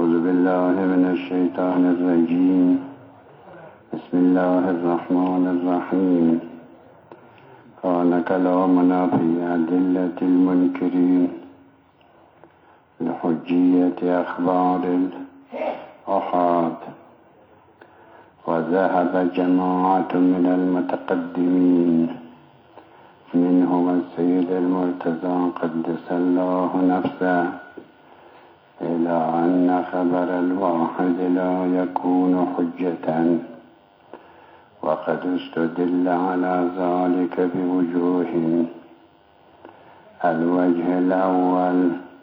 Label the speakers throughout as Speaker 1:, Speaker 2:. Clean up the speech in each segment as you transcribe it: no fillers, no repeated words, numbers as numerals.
Speaker 1: أعوذ بالله من الشيطان الرجيم. بسم الله الرحمن الرحيم. كان كلامنا في أدلة المنكرين لحجية أخبار الآحاد. وذهب جماعة من المتقدمين منهم السيد المرتضى قدس الله نفسه إلى أن خبر الواحد لا يكون حجة، وقد استدل على ذلك بوجوه. الوجه الأول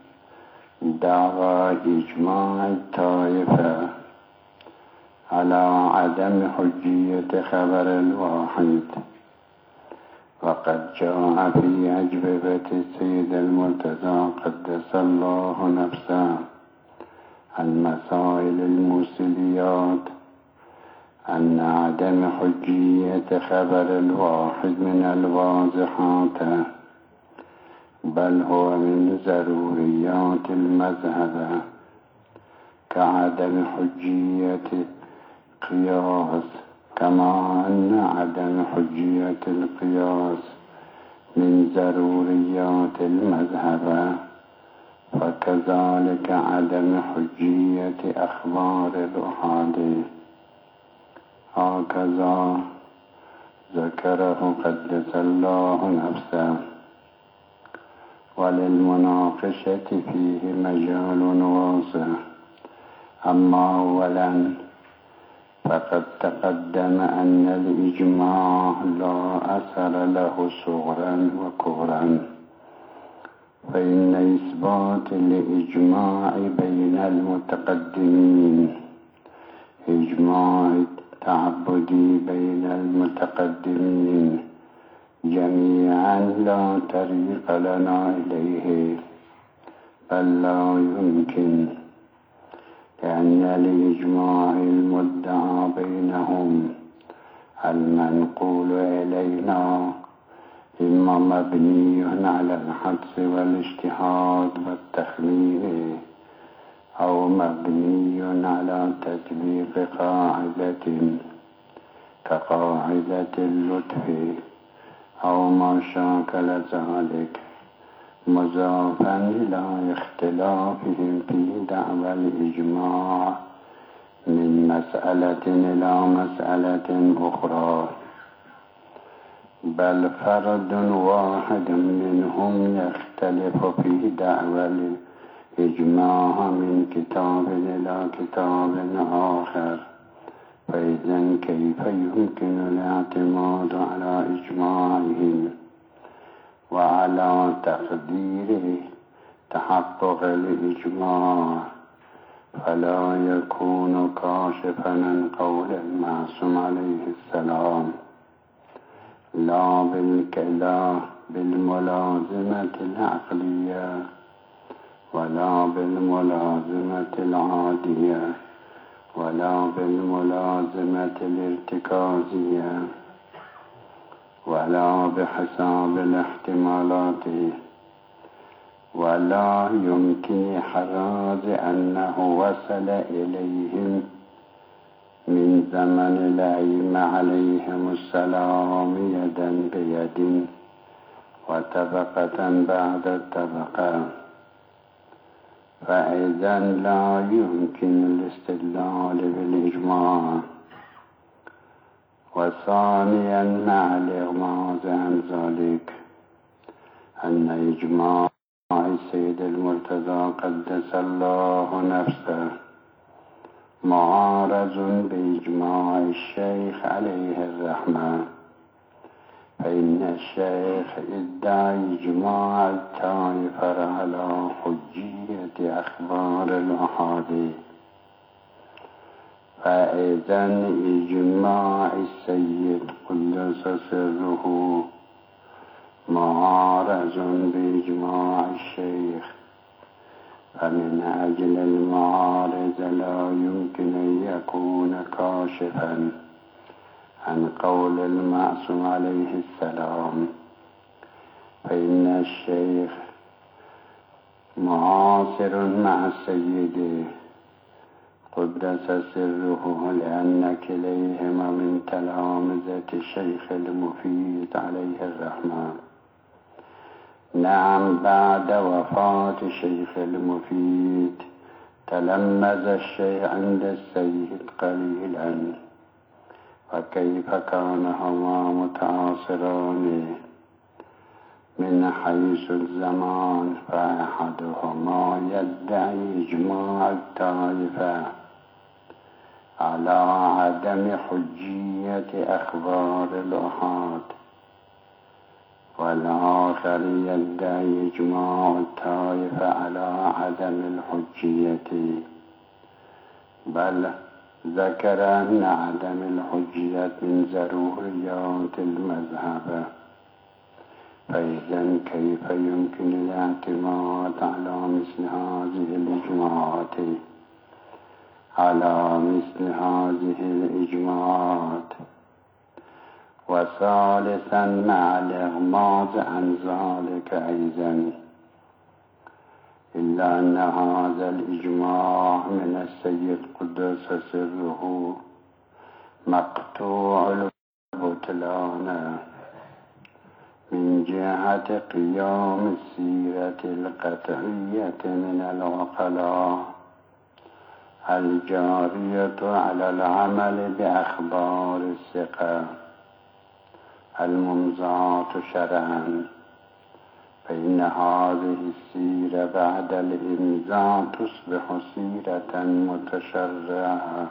Speaker 1: دعوى إجماع الطائفة على عدم حجية خبر الواحد، وقد جاء في أجوبة السيد المرتضى قدس الله نفسه المسائل الموصليات أن عدم حجية خبر الواحد من الواضحات، بل هو من ضروريات المذهب، كعدم حجية قياس، كما أن عدم حجية القياس من ضروريات المذهب، فكذلك عدم حجية أخبار الآحاد. هكذا ذكره قدس الله نفسه. وللمناقشة فيه مجال واسع. أما أولا فقد تقدم أن الإجماع لا أثر له صغرا وكبرا، فإن إثبات الإجماع بين المتقدمين إجماع تعبدي بين المتقدمين جميعا لا طريق لنا إليه، بل لا يمكن، لأن الإجماع المدعى بينهم المنقول إلينا إما مبني على الحدس والاجتهاد والتخمين، أو مبني على تطبيق قاعدة كقاعدة اللطف أو ما شاكل ذلك، مضافا إلى اختلافهم في دعوى الإجماع من مسألة إلى مسألة أخرى، بل فرد واحد منهم يختلف في دعوى الإجماع من كتاب إلى كتاب آخر، فإذن كيف يمكن الاعتماد على إجماعهم وعلى تقدير تحقق الإجماع؟ فلا يكون كاشفا عن قول المعصوم عليه السلام لا بالملازمة العقلية ولا بالملازمة العادية ولا بالملازمة الارتكازية ولا بحساب الاحتمالات، ولا يمكن إحراز أنه وصل إليهم من زمن الأئمة عليهم السلام يدا بيد وطبقة بعد طبقة، فإذا لا يمكن الاستدلال بالإجماع. وثانيا مع الإغماض عن ذلك أن إجماع السيد المرتضى قدس الله نفسه معارض بإجماع الشيخ عليه الرحمة، فإن الشيخ ادعى إجماع الطائفة على حجية أخبار الآحاد، فإذا إجماع السيد قدس سره معارض بإجماع الشيخ، فمن أجل المعارض لا يمكن أن يكون كاشفا عن قول المعصوم عليه السلام، فإن الشيخ معاصر مع السيد قدس سره لأن كليهما من تلامذة الشيخ المفيد عليه الرحمة. نعم، بعد وفاة الشيخ المفيد تلمذ الشيخ عند السيد قليلا، وكيف كانهما متعاصران من حيث الزمان، فأحدهما يدعي إجماع الطائفة على عدم حجية أخبار الأحاد، والآخر يدعي إجماع الطائفة على عدم الحجية، بل ذكر أن عدم الحجية من ضروريات المذهب. فإذا كيف يمكن الاعتماد على مثل هذه الإجماعات؟ وثالثا مع الإغماض عن ذلك أيضا، إلا أن هذا الإجماع من السيد قدس سره مقطوع البطلان من جهة قيام السيرة القطعية من العقلاء الجارية على العمل بأخبار الثقة الممضاة شرعا، فإن هذه السيرة بعد الإمضاء تصبح سيرة متشرعة،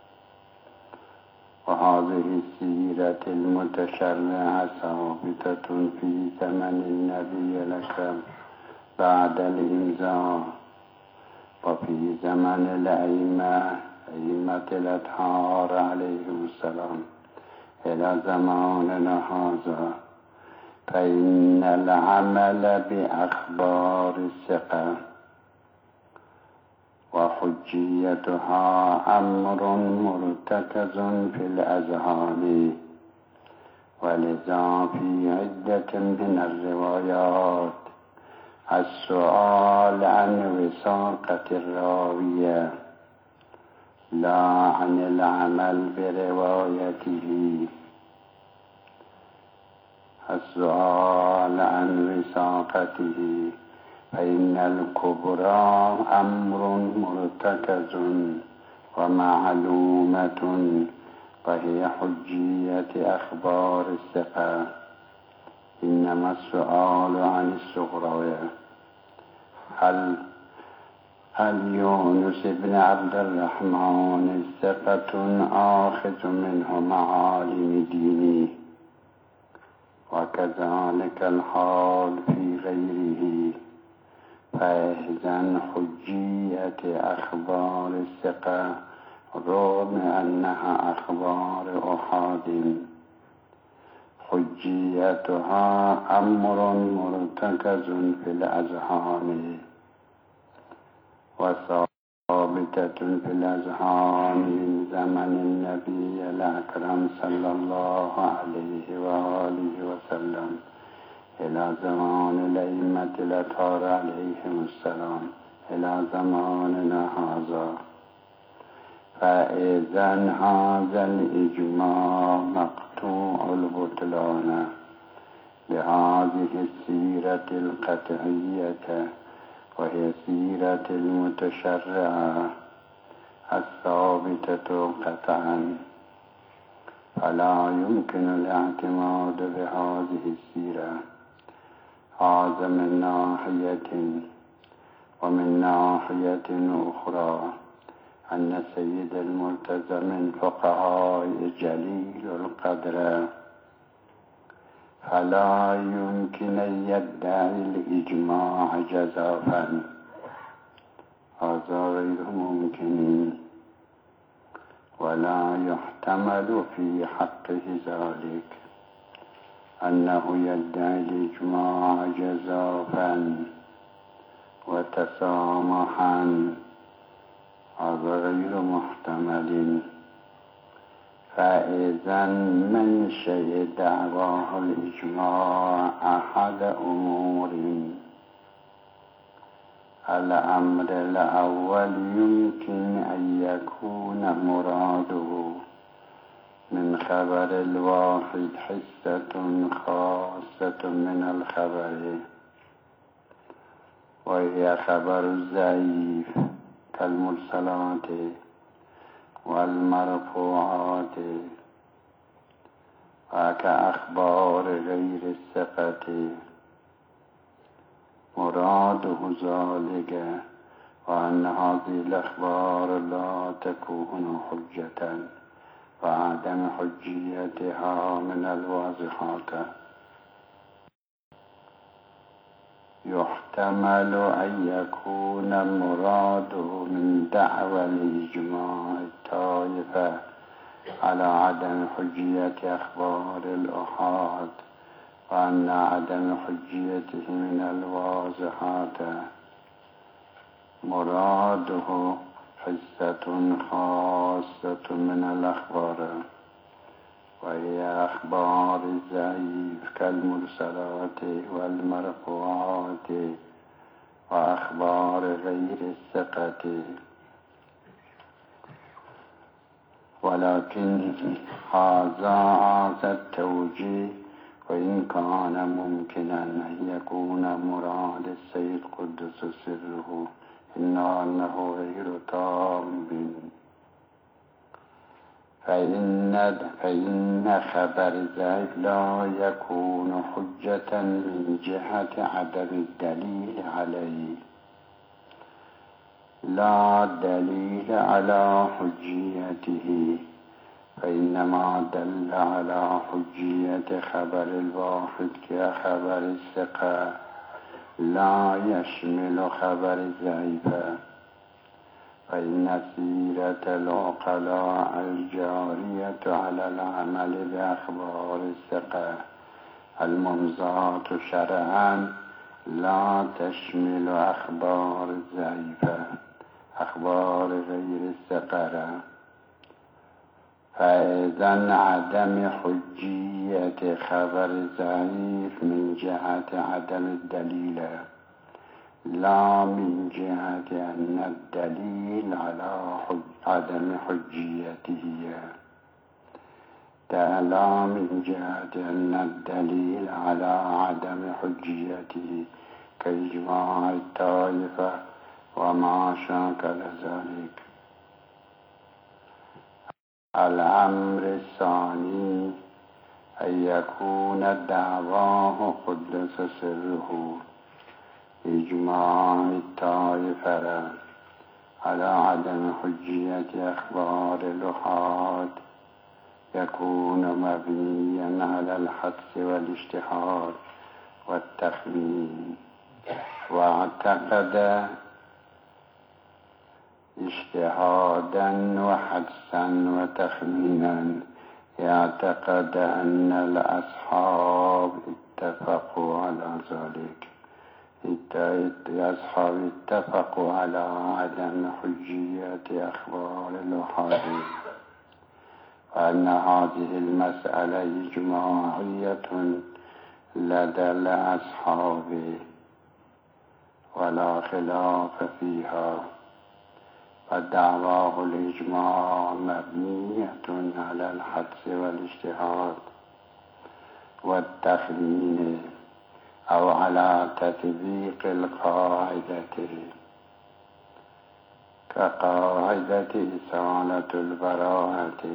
Speaker 1: وهذه السيرة المتشرعة ثابتة في زمن النبي الأكرم بعد الإمضاء، وفي زمن أئمة الأطهار عليهم السلام إلى زماننا هذا. فإن العمل بأخبار الثقة وحجيتها أمر مرتكز في الأذهان، ولذا في عدة من الروايات السؤال عن وثاقة الراوية لا عن العمل بروايته. السؤال عن وثاقته، فإن الكبرى أمر مرتكز ومعلومة، وهي حجية أخبار الثقة. إنما السؤال عن الصغرى، هل يونس بن عبد الرحمن ثقة آخذ منه معالم دينه؟ وكذلك الحال في غيره. فإذن حجية أخبار الثقة رغم أنها أخبار أحاد، حجيتها أمر مرتكز في الأذهان وثابتة في الأذهان من زمن النبي الأكرم صلى الله عليه وآله وسلم إلى زمان الأئمة الأطهار عليهم السلام إلى زماننا هذا. فإذن هذا الإجماع مقطوع البطلان بهذه السيرة القطعية، وهي سيرة المتشرعة الثابتة قطعا، فلا يمكن الاعتماد بهذه السيرة. هذا من ناحية، ومن ناحية أخرى أن سيد المرتضى من فقهاء جليل القدر، فلا يمكن أن يدعي الإجماع جزافا، هذا غير ممكن، ولا يحتمل في حقه ذلك أنه يدعي الإجماع جزافا وتسامحا، هذا غير محتمل. فإذا من شيء دعواه الإجماع أحد أمور: الأمر الأول يمكن أن يكون مراده من خبر الواحد حصة خاصة من الخبر، وهي خبر الضعيف كالمرسلات والمرفوعات، وكأخبار غير الثقة. مراده ذلك وأن هذه الأخبار لا تكون حجة، وعدم حجيتها من الواضحات. يحتمل أن يكون مراده من دعوى الإجماع الطائفة على عدم حجية أخبار الآحاد، وأن عدم حجيته من الواضحات. مراده حصة خاصة من الأخبار، وهي أخبار الضعيف كالمرسلات والمرفوعات، وأخبار غير الثقة. ولكن هذا التوجيه وإن كان ممكنا أن يكون مراد السيد قدس سره، إلا أنه غير تام، فإن خبر الضعيف لا يكون حجة من جهة عدم الدليل عليه، لا دليل على حجيته، فإنما دل على حجية خبر الواحد كخبر الثقة، لا يشمل خبر الضعيف. فإن سيرة العقلاء الجارية على العمل بأخبار الثقة الممضاة شرعا لا تشمل أخبار الضعيفة، أخبار غير الثقة. فإذا عدم حجية خبر الضعيف من جهة عدم الدليل، لا من جهة أن الدليل على عدم حجيته، لا من جهة أن الدليل على عدم حجيته كإجماع الطائفة وما شاكل ذلك. الأمر الثاني أن يكون دعواه قدس سره إجماع الطائفة على عدم حجية أخبار الآحاد يكون مبنيا على الحدس والاجتهاد والتخمين، واعتقد اجتهادا وحدسا وتخمينا، يعتقد أن الأصحاب اتفقوا على ذلك. الأصحاب اتفقوا على عدم حجية أخبار الآحاد، وأن هذه المسألة إجماعية لدى الأصحاب ولا خلاف فيها، فدعواه الإجماع مبنية على الحدس والاجتهاد والتخمين، أو على تطبيق القاعدة كقاعدة إزالة البراءة،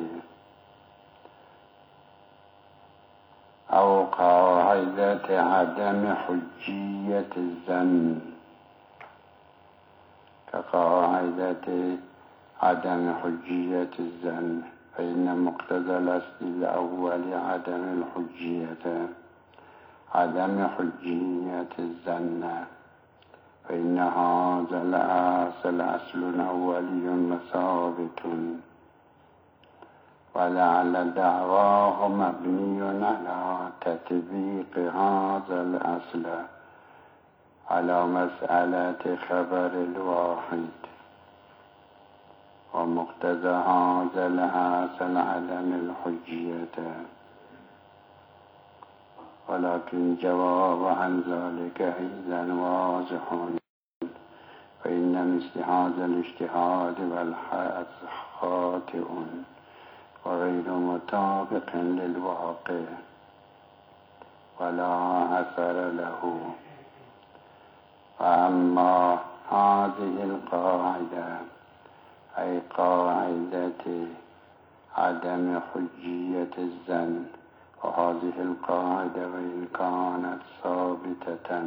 Speaker 1: أو قاعدة عدم حجية الظن كقاعدة عدم حجية الظن. فإن مقتضى الأصل الأول عدم حجية الظن، فإن هذا الأصل أصل أولي ثابت، ولعل دعواه مبني على تطبيق هذا الأصل على مسألة خبر الواحد، ومقتضى هذا الأصل عدم الحجية. ولكن جواب عن ذلك أيضا واضح، فإن فإن مثل هذا الاجتهاد والحظ خاطئ وغير مطابق للواقع ولا أثر له. وأما هذه القاعدة أي قاعدة عدم حجية الظن، وهذه القاعدة وإن كانت ثابتة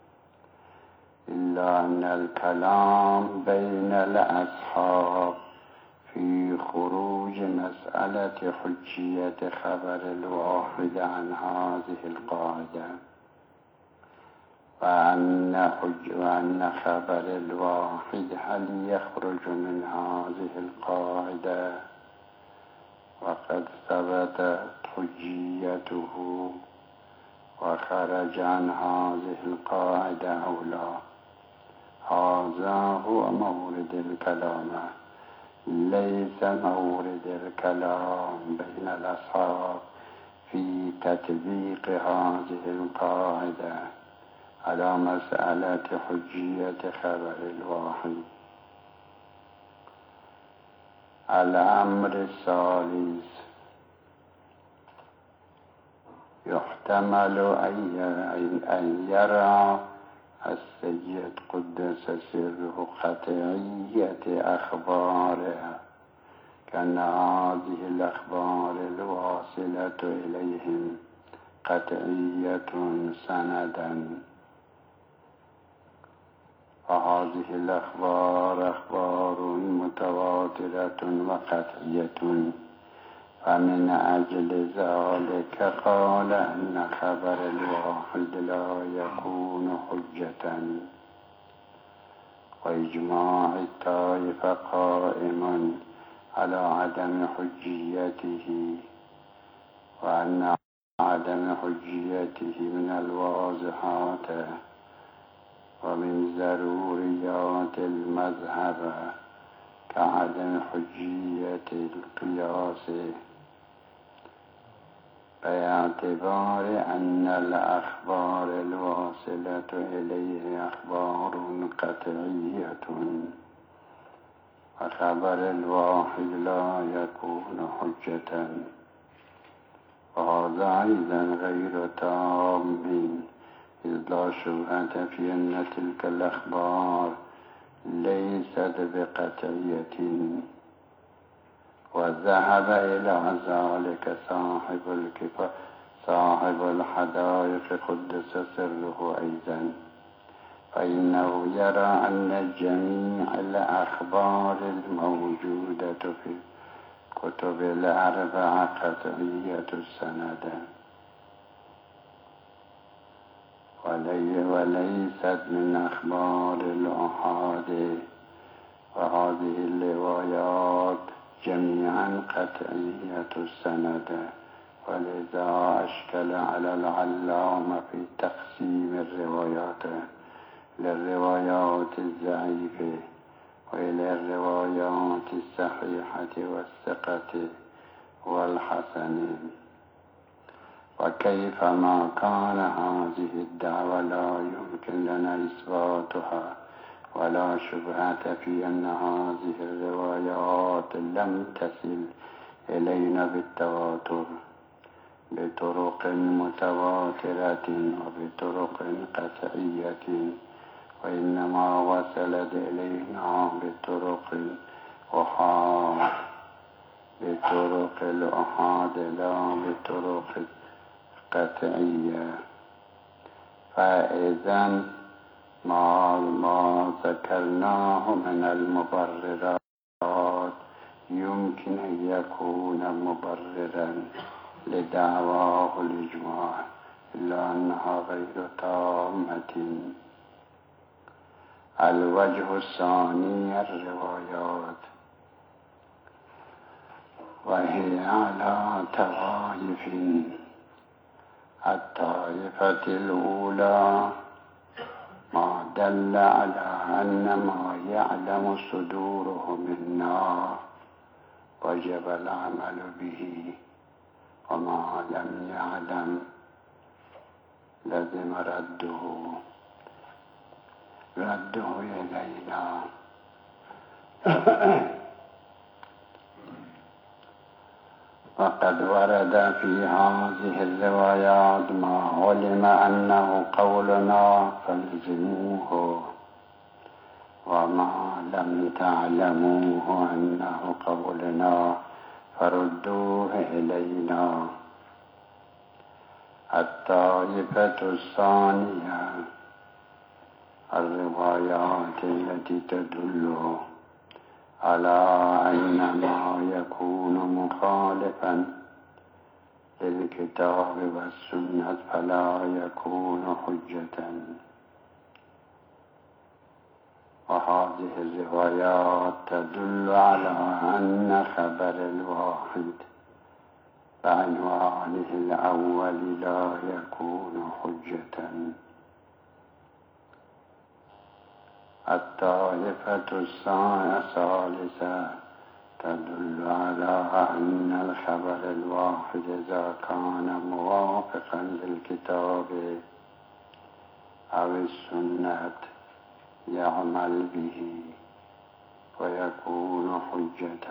Speaker 1: إلا أن الكلام بين الأصحاب في خروج مسألة حجية خبر الواحد عن هذه القاعدة، وأن خبر الواحد هل يخرج من هذه القاعدة وقد ثبتت حجيته وخرج عن هذه القاعدة أو لا. هذا هو مورد الكلام، ليس مورد الكلام بين الأصحاب في تطبيق هذه القاعدة على مسألة حجية خبر الواحد. الأمر الثالث، يحتمل أن يرى السيد قدس سره قطعية أخبارها، كأن هذه الأخبار الواصلة إليهم قطعية سندا، وهذه الأخبار أخبار متواترة وقطعية، فمن أجل ذلك قال أن خبر الواحد لا يكون حجة، وإجماع الطائفة قائم على عدم حجيته، وأن عدم حجيته من الواضحات ومن ضروريات المذهب كعدم حجية القياس، باعتبار أن الأخبار الواصلة إليه أخبار قطعية، وخبر الواحد لا يكون حجة. وهذا أيضا غير تام، إذ لا شبهة في أن تلك الأخبار ليست بقطعية، وذهب إلى ذلك صاحب الحدائق قدس سره أيضا، فإنه يرى أن جميع الأخبار الموجودة في الكتب الأربعة قطعية السند، وليست من أخبار الآحاد، وهذه الروايات جميعا قطعية السند. ولذا أشكل على العلامة في تقسيم الروايات للروايات الضعيفة وإلى الروايات الصحيحة والثقة والحسن. وكيفما كان هذه الدعوة لا يمكن لنا إثباتها، ولا شبهة في أن هذه الروايات لم تصل إلينا بالتواتر بطرق متواترة وبطرق قطعية، وإنما وصلت إلينا بطرق الأحاد لا بطرق قطعية. فإذن ما ذكرناه من المبررات يمكن أن يكون مبررا لدعواه الإجماع، إلا أنها غير تامة. الوجه الثاني الروايات، وهي على طوائف. الطائفة الأولى ما دل على أن ما يعلم صدوره منا وجب العمل به، وما لم يعلم لزم رده إلينا وقد ورد في هذه الروايات ما علم أنه قولنا فالزموه، وما لم تعلموه أنه قولنا فردوه إلينا. الطائفة الثانية الروايات التي تدل على أن ما يكون مخالفا للكتاب والسنة فلا يكون حجة. وهذه الروايات تدل على أن خبر الواحد بعنوانه الأول لا يكون حجة. الطائفة الثالثة تدل على أن الخبر الواحد إذا كان موافقا للكتاب أو السنة يعمل به ويكون حجة.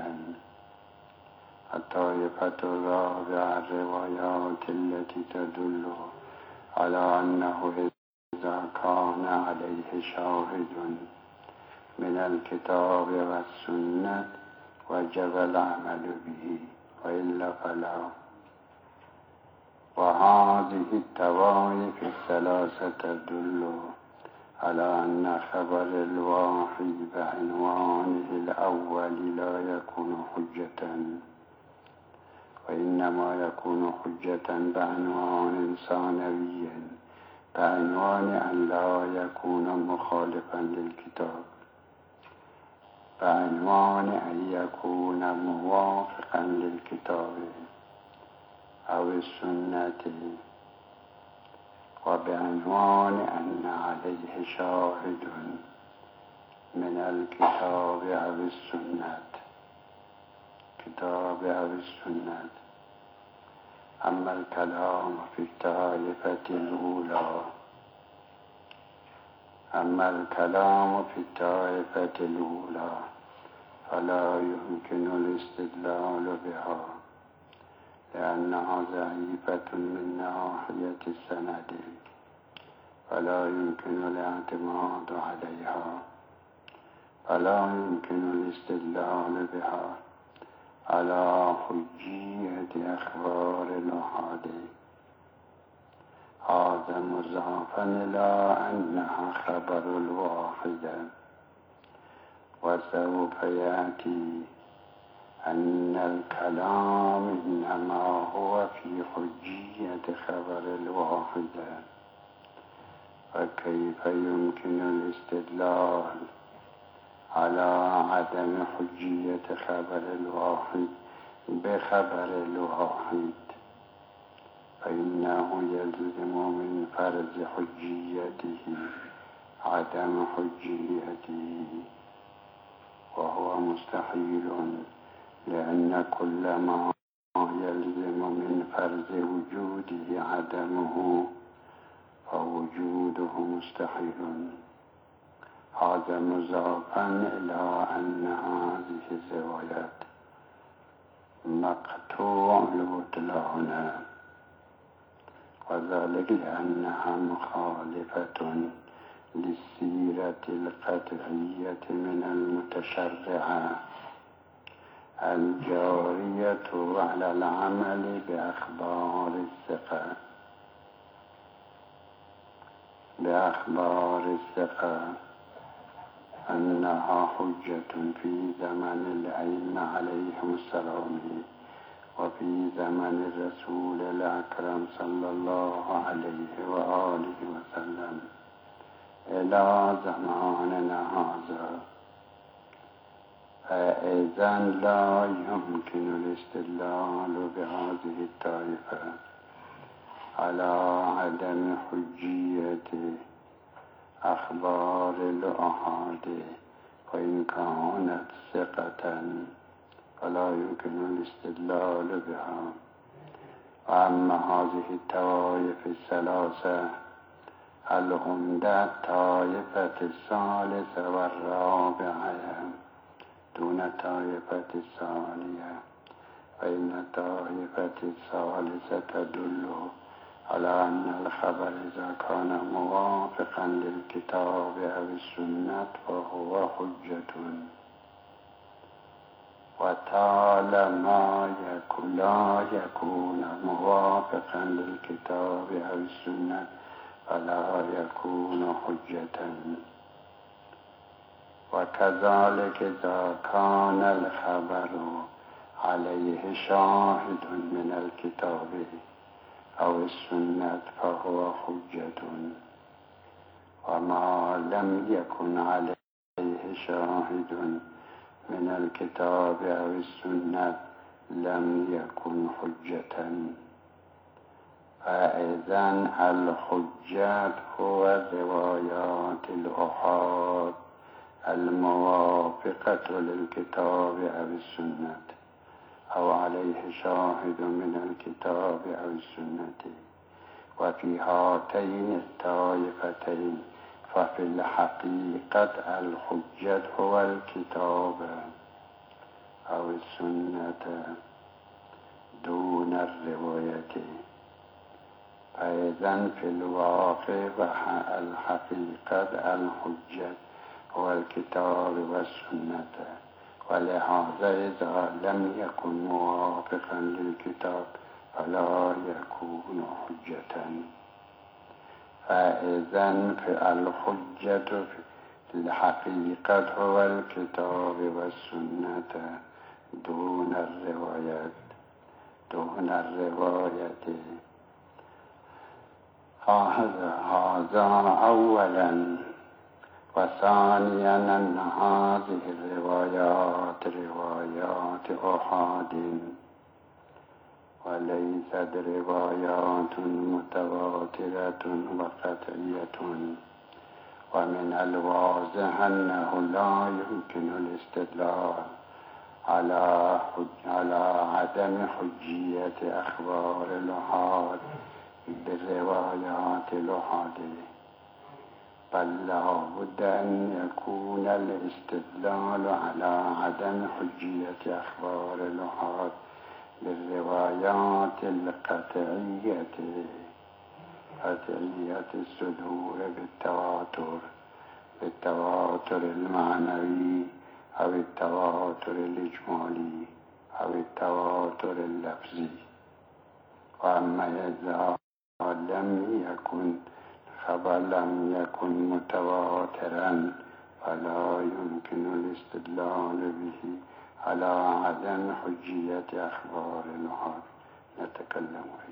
Speaker 1: الطائفة الرابعة الروايات التي تدل على أنه إذا كان عليه شاهد من الكتاب والسنة وجب العمل به وإلا فلا. وهذه الطوائف الثلاثة تدل على أن خبر الواحد بعنوانه الأول لا يكون حجة، وإنما يكون حجة بعنوان ثانوي بعنوان أن لا يكون مخالفا للكتاب، بعنوان أن يكون موافقا للكتاب أو السنة، وبعنوان أن عليه شاهد من الكتاب أو السنة، كتاب أو السنة. أما الكلام في الطائفة الأولى فلا يمكن الاستدلال بها لأنها ضعيفة من ناحية السند، فلا يمكن الاعتماد عليها، فلا يمكن الاستدلال بها على حجية أخبار الأحاد. هذا مضافا إلى أنها خبر الواحد. وسوف يأتي أن الكلام إنما هو في حجية خبر الواحد، فكيف يمكن الاستدلال على عدم حجية خبر الواحد بخبر الواحد؟ فإنه يلزم من فرض حجيته عدم حجيته، وهو مستحيل، لأن كل ما يلزم من فرض وجوده عدمه فوجوده مستحيل. هذا مضافا إلى أن هذه الروايات مقطوع البطلان، وذلك لأنها مخالفة للسيرة القطعية من المتشرعة الجارية على العمل بأخبار الثقة أنها حجة في زمن الأئمة عليهم السلام وفي زمن الرسول الأكرم صلى الله عليه وآله وسلم إلى زماننا هذا. فإذن لا يمكن الاستدلال بهذه الطائفة على عدم حجية أخبار الأحاد، وإن كانت ثقة فلا يمكن الاستدلال بها. وأما هذه الطوائف الثلاثة العمدة الطائفة الثالثة والرابعة دون طائفة الثانية، فإن الطائفة الثالثة تدل على أن الخبر إذا كان موافقا للكتاب أو السنة فهو حجة، وطالما لا يكون موافقا للكتاب أو السنة فلا يكون حجة. وكذلك إذا كان الخبر عليه شاهد من الكتاب أو السنة فهو حجة، وما لم يكن عليه شاهد من الكتاب أو السنة لم يكن حجة. فإذن الحجة هو الروايات الأحاد الموافقة للكتاب أو السنة أو عليه شاهد من الكتاب أو السنة. وفي هاتين الطائفتين ففي الحقيقة الحجة هو الكتاب أو السنة دون الرواية. فإذن في الواقع الحقيقة الحجة هو الكتاب والسنة، ولهذا إذا لم يكن موافقا للكتاب فلا يكون حجة. فإذن الحجة في الحقيقة هو الكتاب والسنة دون الرواية. هذا أولا. وثانيا أن هذه الروايات روايات أحاد وليست روايات متواترة وقطعية، ومن الواضح أنه لا يمكن الاستدلال على عدم حجية أخبار الأحاد بالروايات الأحادية، بل لا بد أن يكون الاستدلال على عدم حجية أخبار الأحاد بالروايات القطعية الصدور بالتواتر المعنوي أو التواتر الإجمالي أو التواتر اللفظي. وأما إذا لم يكن متواترا فلا يمكن الاستدلال به على عدم حجية أخبار الأحاد. نتكلم فيه.